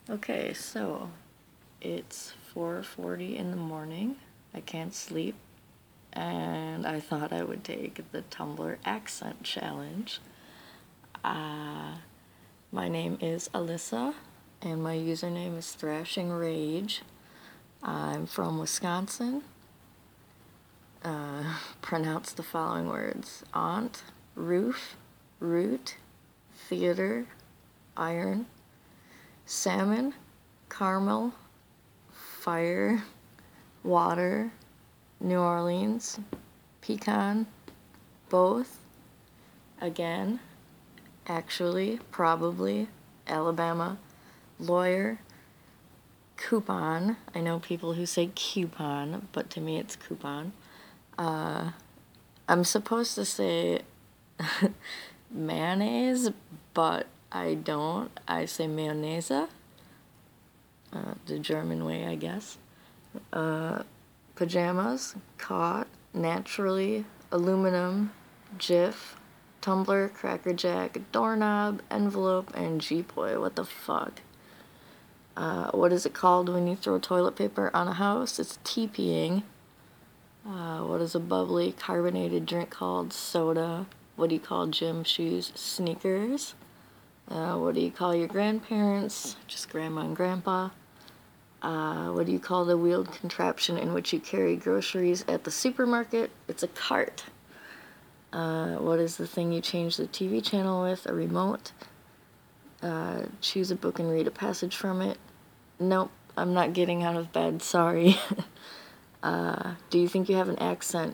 Okay, so it's 4:40 in the morning. I can't sleep, and I thought I would take the Tumblr accent challenge. My name is Alyssa, and my username is Thrashing Rage. I'm from Wisconsin. Pronounce the following words: aunt, roof, root, theater, iron, salmon, caramel, fire, water, New Orleans, pecan, both, again, actually, probably, Alabama, lawyer, coupon. I know people who say coupon, but to me it's coupon. I'm supposed to say mayonnaise, but I don't. I say mayonnaise, the German way, I guess. Pajamas, caught, naturally, aluminum, Jif, tumbler, crackerjack, doorknob, envelope, and G-Boy. What the fuck? What is it called when you throw toilet paper on a house? It's TPing. What is a bubbly carbonated drink called? Soda. What do you call gym shoes? Sneakers. What do you call your grandparents? Just grandma and grandpa. What do you call the wheeled contraption in which you carry groceries at the supermarket? It's a cart. What is the thing you change the TV channel with? A remote. Choose a book and read a passage from it. Nope, I'm not getting out of bed, sorry. Do you think you have an accent?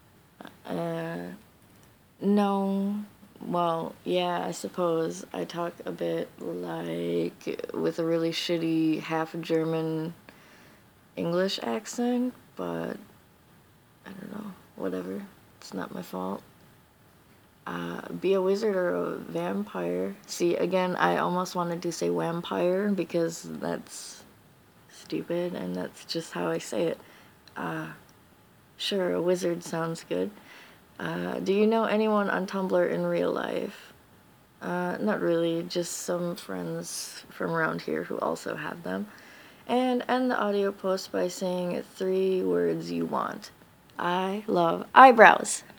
No. Well, yeah, I suppose I talk a bit like with a really shitty half German English accent, but I don't know, whatever. It's not my fault. Be a wizard or a vampire. See, again, I almost wanted to say vampire because that's stupid and that's just how I say it. Sure, a wizard sounds good. Do you know anyone on Tumblr in real life? Not really, just some friends from around here who also have them. And end the audio post by saying 3 words you want. I love eyebrows.